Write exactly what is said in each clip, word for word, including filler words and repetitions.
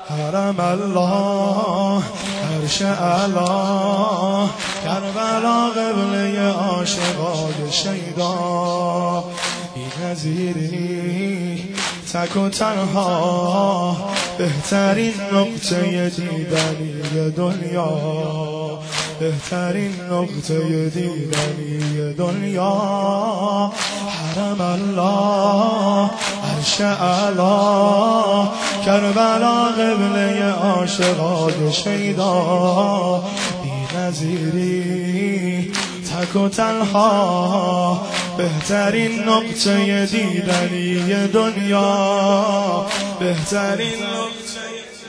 حرم الله عرش اعلی کربلا قبله عاشقای شیدا بی نظیری تک و تنها بهترین نقطه دیدنی دنیا بهترین نقطه دیدنی دنیا حرم الله عرش اعلی کربلا قبله عاشقای شیدا بی نظیری تک و تنها بهترین نقطه دیدنی دنیا بهترین نقطه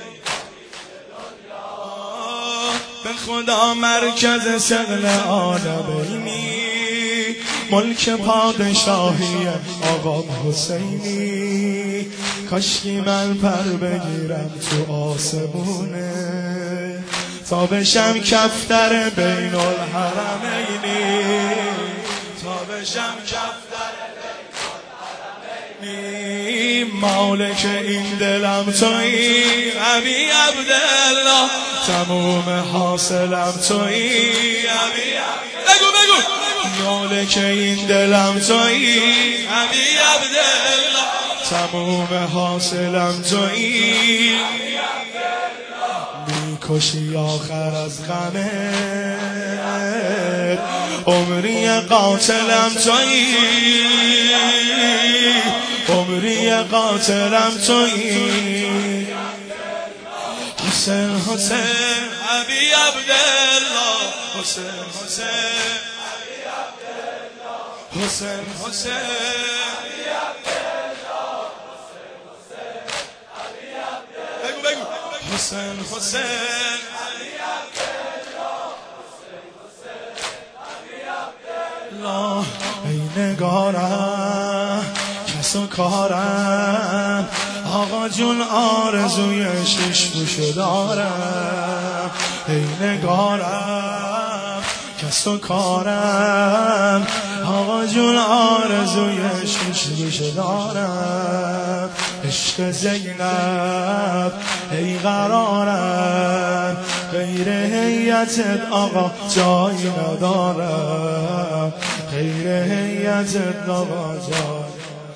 به خدا مرکز سقل عالمینی ملک پادشاهی آقا حسینی کاشکی من پر بگیرم تو آسمونه تا بشم کفتر بین الحرمینی تا بشم کفتر بین الحرمینی مالک این دلم تویی ابی عبدالله تموم حاصلم تویی ابی بگو بگو مالک این دلم تویی ابی عبدالله تموم حاصلم تویی میکشی آخر از غمت عمری قاتلم تویی عمری قاتلم تویی حسین حسین ابی عبدالله حسین حسین حسین حسین بگو بگو حسین حسین لا ای نگارم کس و کارم آقا جون آرزوی شش بوشو دارم ای نگارم کس و کارم آقا جون آرزوی شش بوشو دارم عشق زینب ای قرارم غیر هیئتت آقا جایی ندارم غیر هیئتت آقا جایی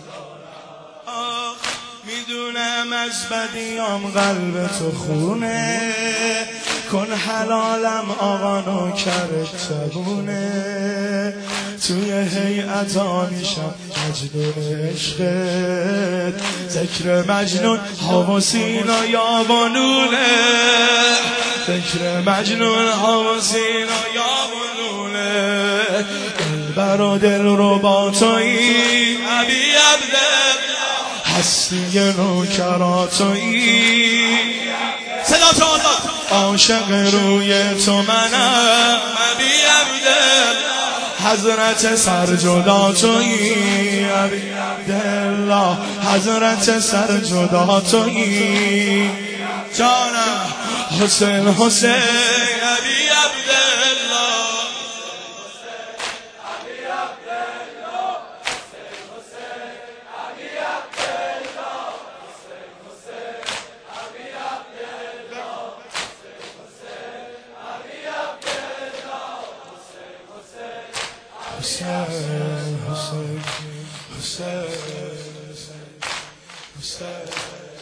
میدونم از بدیام قلب تو خونه کن حلالم آقا نوکرت چگونه توی هیئت آنیشم مجنون عشقت ذکر مجنون هوا سینا یا بانونه ذکر مجنون هوا سینا یا بانونه دلبر و دل رو با تویی ابی عبدالله هستی نوکراتویی صدا تو عاشق روی تو منم ابی عبدالله حضرت سرجدا تویی ابی عبدالله حضرت سرجدا تویی جانم حسین حسین ابی عبدالله Hussein, Hussein, Hussein, Hussein.